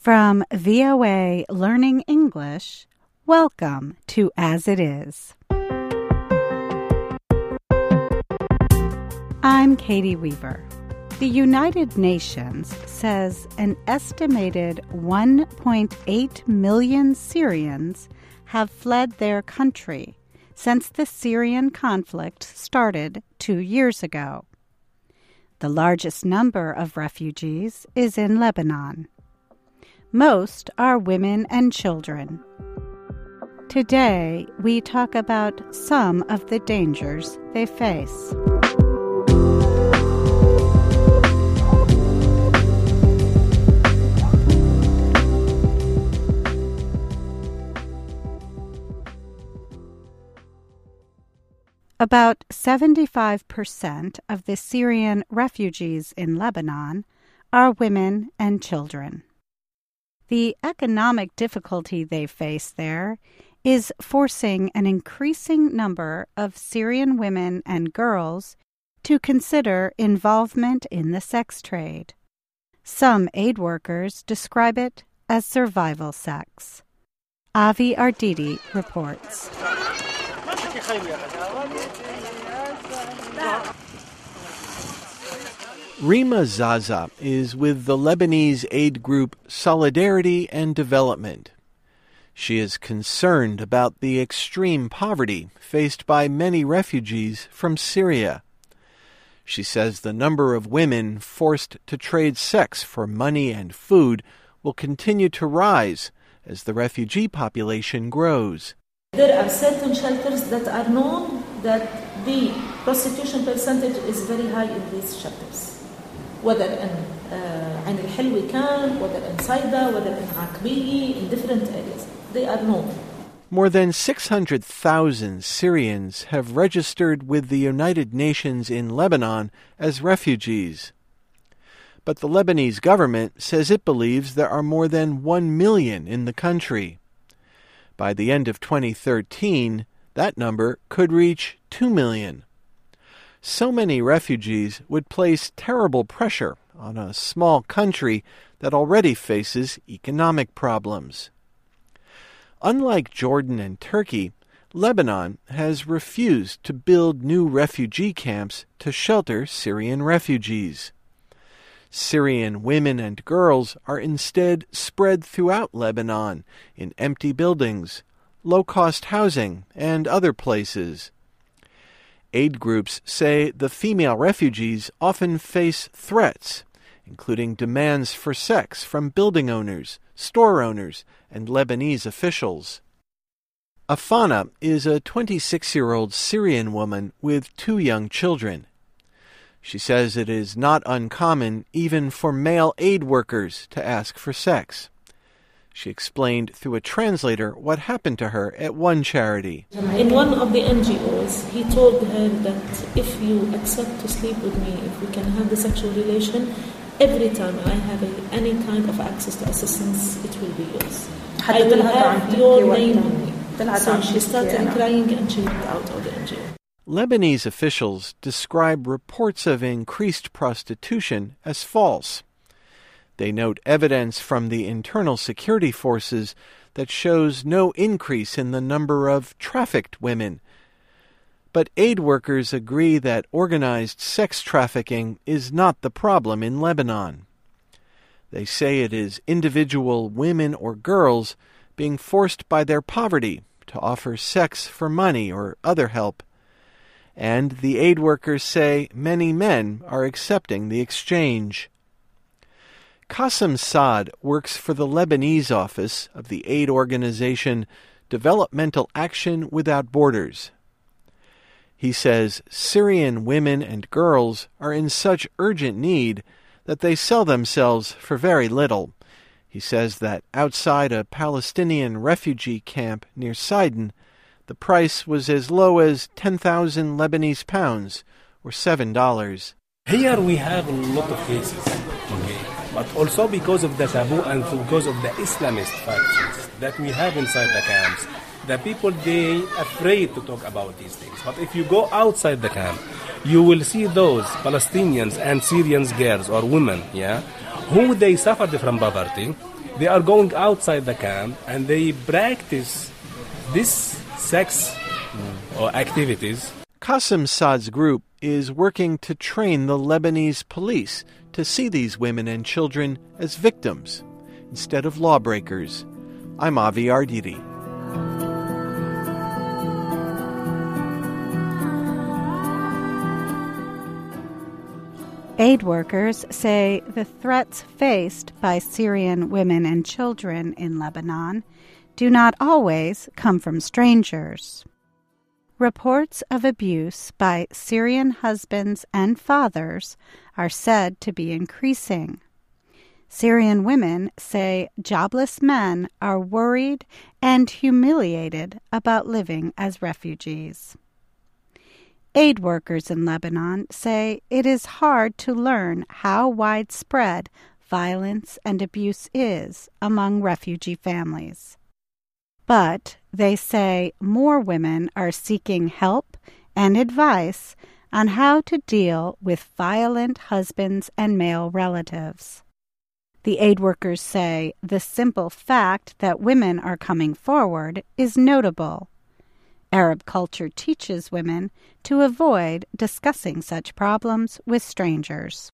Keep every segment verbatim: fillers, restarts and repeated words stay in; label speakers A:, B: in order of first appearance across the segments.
A: From V O A Learning English, welcome to As It Is. I'm Katie Weaver. The United Nations says an estimated one point eight million Syrians have fled their country since the Syrian conflict started two years ago. The largest number of refugees is in Lebanon. Most are women and children. Today, we talk about some of the dangers they face. About seventy-five percent of the Syrian refugees in Lebanon are women and children. The economic difficulty they face there is forcing an increasing number of Syrian women and girls to consider involvement in the sex trade. Some aid workers describe it as survival sex. Avi Arditi reports.
B: Rima Zaza is with the Lebanese aid group Solidarity and Development. She is concerned about the extreme poverty faced by many refugees from Syria. She says the number of women forced to trade sex for money and food will continue to rise as the refugee population grows.
C: There are certain shelters that are known that the prostitution percentage is very high in these shelters. Whether in uh, Ain al-Hilwi camp, whether in Saida, whether in Aqbiyi, in different areas. They are known.
B: More than six hundred thousand Syrians have registered with the United Nations in Lebanon as refugees. But the Lebanese government says it believes there are more than one million in the country. By the end of twenty thirteen, that number could reach two million. So many refugees would place terrible pressure on a small country that already faces economic problems. Unlike Jordan and Turkey, Lebanon has refused to build new refugee camps to shelter Syrian refugees. Syrian women and girls are instead spread throughout Lebanon in empty buildings, low-cost housing, and other places. Aid groups say the female refugees often face threats, including demands for sex from building owners, store owners, and Lebanese officials. Afana is a twenty-six-year-old Syrian woman with two young children. She says it is not uncommon even for male aid workers to ask for sex. She explained through a translator what happened to her at one charity.
C: In one of the N G Os, he told her that if you accept to sleep with me, if we can have the sexual relation, every time I have a, any kind of access to assistance, it will be yours. I will have your name on me. So she started crying and she went out of the N G O.
B: Lebanese officials describe reports of increased prostitution as false. They note evidence from the internal security forces that shows no increase in the number of trafficked women. But aid workers agree that organized sex trafficking is not the problem in Lebanon. They say it is individual women or girls being forced by their poverty to offer sex for money or other help. And the aid workers say many men are accepting the exchange. Qasim Saad works for the Lebanese office of the aid organization Developmental Action Without Borders. He says Syrian women and girls are in such urgent need that they sell themselves for very little. He says that outside a Palestinian refugee camp near Sidon, the price was as low as ten thousand Lebanese pounds, or seven dollars.
D: Here we have a lot of cases, okay? But also because of the taboo and because of the Islamist factions that we have inside the camps, the people, they afraid to talk about these things. But if you go outside the camp, you will see those Palestinians and Syrians girls or women, yeah, who they suffered from poverty. they are going outside the camp and they practice this sex or activities.
B: Qasim Saad's group is working to train the Lebanese police to see these women and children as victims instead of lawbreakers. I'm Avi Ardiri.
A: Aid workers say the threats faced by Syrian women and children in Lebanon do not always come from strangers. Reports of abuse by Syrian husbands and fathers are said to be increasing. Syrian women say jobless men are worried and humiliated about living as refugees. Aid workers in Lebanon say it is hard to learn how widespread violence and abuse is among refugee families. But they say more women are seeking help and advice on how to deal with violent husbands and male relatives. The aid workers say the simple fact that women are coming forward is notable. Arab culture teaches women to avoid discussing such problems with strangers.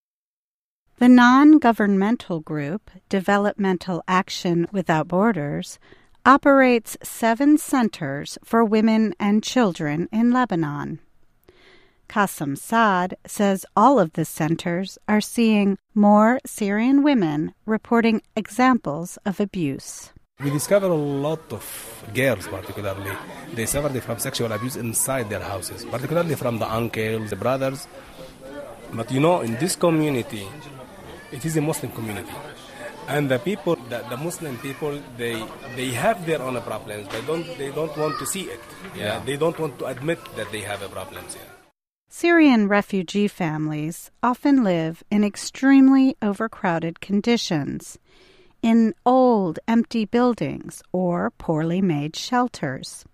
A: The non-governmental group Developmental Action Without Borders operates seven centers for women and children in Lebanon. Qasim Saad says all of the centers are seeing more Syrian women reporting examples of abuse.
D: We discover a lot of girls, particularly. They suffered from sexual abuse inside their houses, particularly from the uncles, the brothers. But you know, in this community, it is a Muslim community. And the people, the, the Muslim people, they they have their own problems. They don't they don't want to see it. Yeah, they don't want to admit that they have a problem. Yeah.
A: Syrian refugee families often live in extremely overcrowded conditions, in old, empty buildings or poorly made shelters.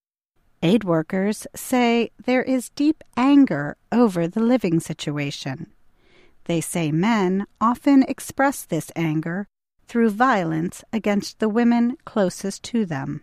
A: Aid workers say there is deep anger over the living situation. They say men often express this anger through violence against the women closest to them.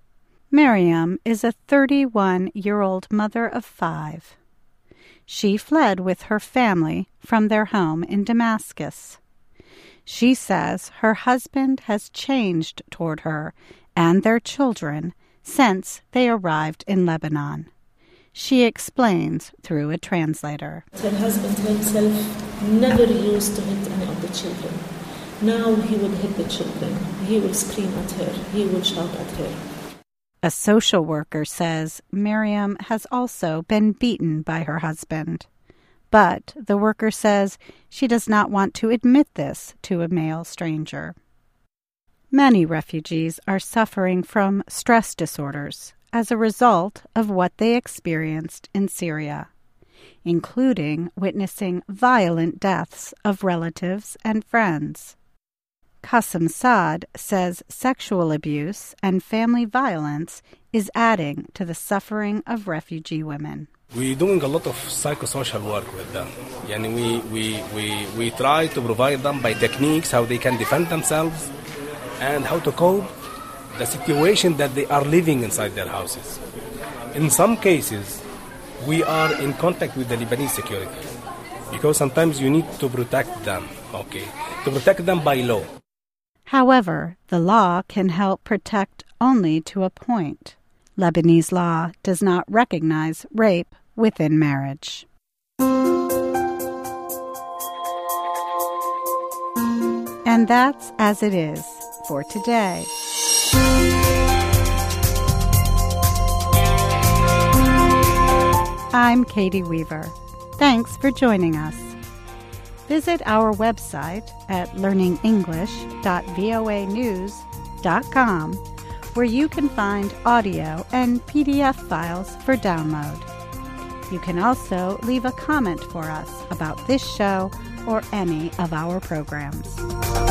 A: Miriam is a thirty-one-year-old mother of five. She fled with her family from their home in Damascus. She says her husband has changed toward her and their children since they arrived in Lebanon. She explains through a translator.
C: Her husband himself never used to hit any of the children. Now he would hit the children. He will scream at her. He will shout at her.
A: A social worker says Miriam has also been beaten by her husband. But the worker says she does not want to admit this to a male stranger. Many refugees are suffering from stress disorders as a result of what they experienced in Syria, including witnessing violent deaths of relatives and friends. Qasim Saad says sexual abuse and family violence is adding to the suffering of refugee women.
D: We're doing a lot of psychosocial work with them. Yani we, we, we, we try to provide them by techniques how they can defend themselves and how to cope the situation that they are living inside their houses. In some cases, we are in contact with the Lebanese security because sometimes you need to protect them, okay, to protect them by law.
A: However, the law can help protect only to a point. Lebanese law does not recognize rape within marriage. And that's as it is for today. I'm Katie Weaver. Thanks for joining us. Visit our website at learning english dot voa news dot com, where you can find audio and P D F files for download. You can also leave a comment for us about this show or any of our programs.